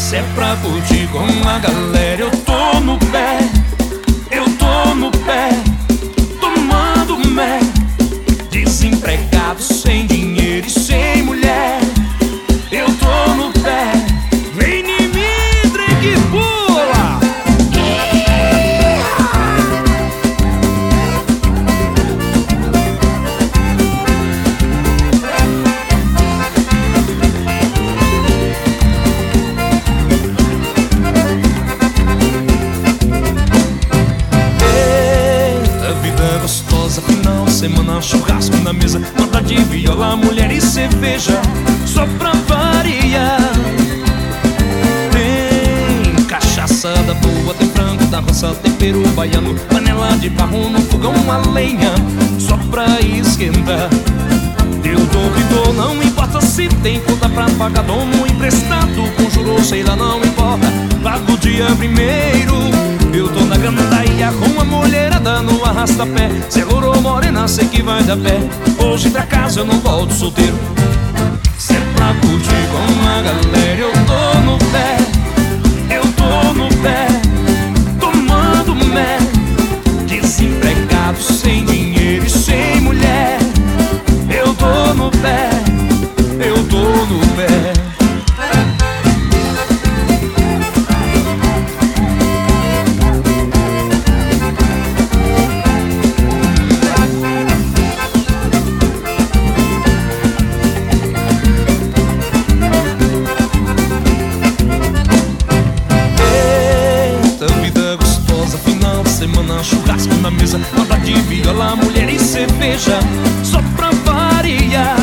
Se é pra curtir com a galera, eu tô no pé, eu tô no pé, tomando mé. Desempregado, sem dinheiro e sem mulher, eu tô no pé. Vem em mim, trem que pula. Eita, vida gostosa, final de semana, churrasco na mesa, nota de viola, mulher e cerveja, só pra variar. Tem cachaça da boa, tem frango da roça, tempero baiano, panela de barro no fogão, a lenha, só pra esquentar. Eu dou que dou, não importa se tem conta pra pagar, dono emprestado, conjurou, sei lá, não importa, pago dia primeiro. Eu tô na gandaia com a mulherada no arrasta-pé, segurou morena, sei que vai dar pé. Hoje pra casa eu não volto solteiro. Se é pra curtir com a galera, eu tô no pé, eu tô no pé, tomando mé. Desempregado, sem dinheiro e sem mulher, eu tô no pé, eu tô no pé. Semana, churrasco na mesa, nota de viola, mulher e cerveja, só pra variar.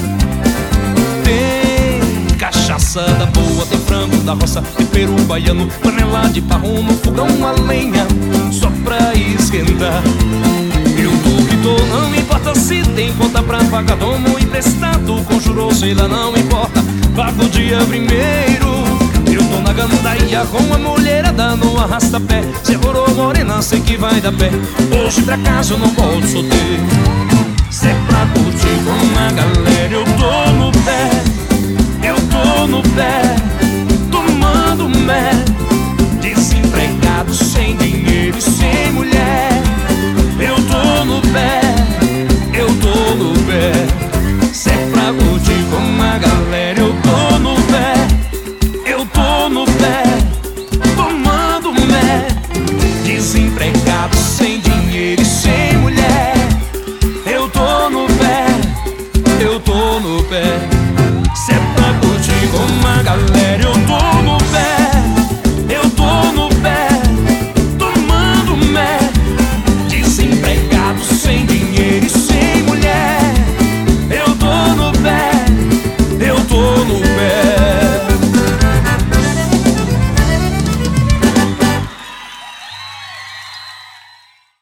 Tem cachaça da boa, tem frango da roça, tempero baiano, panela de barro no fogão, a lenha, só pra esquentar. Eu tô que tô, não importa se tem conta pra pagar, dono emprestado, conjurou, sei lá, não importa, pago dia primeiro. Eu tô na gandaia com a mulherada no arrasta-pé, segurou morena, sei que vai dar pé. Hoje pra casa eu não volto solteiro. Se é pra curtir com a galera, eu tô no pé, eu tô no pé, tomando mé. Desempregado, sem dinheiro e sem mulher, eu tô no pé, eu tô no pé. Se é pra curtir com a galera, eu tô no pé, eu tô no pé, tomando mé. Desempregado, sem dinheiro e sem mulher, eu tô no pé, eu tô no pé. Se é pra curtir com a galera, eu tô no